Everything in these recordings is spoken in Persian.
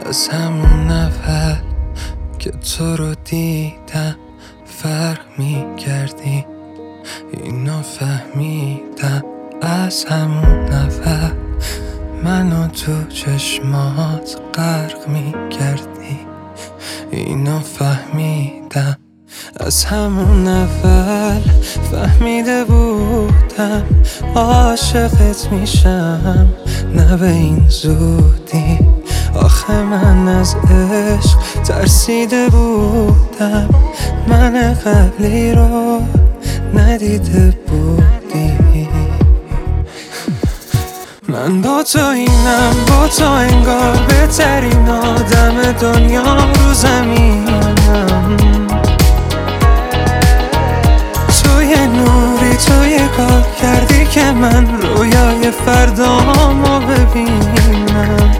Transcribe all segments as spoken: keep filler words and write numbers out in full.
از همون اول که تو رو دیدم فرق می‌کردی، اینو فهمیدم از همون اول منو تو چشمات غرق می‌کردی، اینو فهمیدم از همون اول. فهمیده بودم عاشقت میشم، نه به این زودی. آخه من از عشق ترسیده بودم، من قبلی رو ندیده بودی. من با تو اینم، با تو انگار بهترین آدم دنیا رو زمینم. تو یه نوری، تو یه کار کردی که من رویای فردامو ببینم.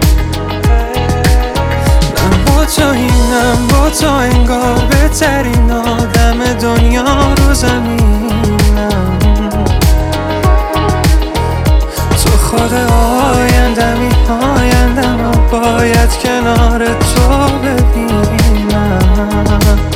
من با تو اینم، با تو انگار بهترین آدم دنیا رو زمینم. تو خود آیندمی، آیندم و باید کنار تو ببینم.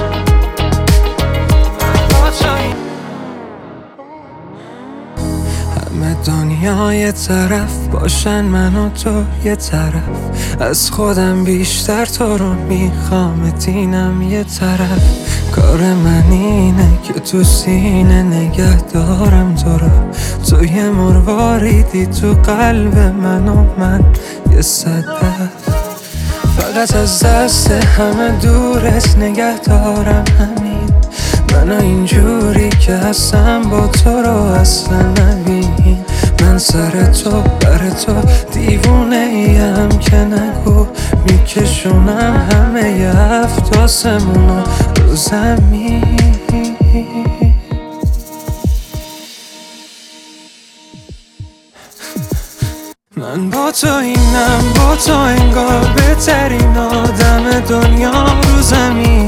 همه دنیا یه طرف باشن، من و تو یه طرف. از خودم بیشتر تو رو میخوام، دینم یه طرف. کار من اینه که تو سینه نگه دارم تو رو. تو یه مرواریدی تو قلب من و من یه صدف. فقط از دست همه دورت نگه دارم، همین منو اینجوری که هستم با تو رو اصلا نبین. من سر تو بر تو دیوونه ایم که نگو، میکشونم همه ی هفت آسمونا رو زمین. من با تو اینم، با تو انگار بهترین آدم دنیا رو زمین.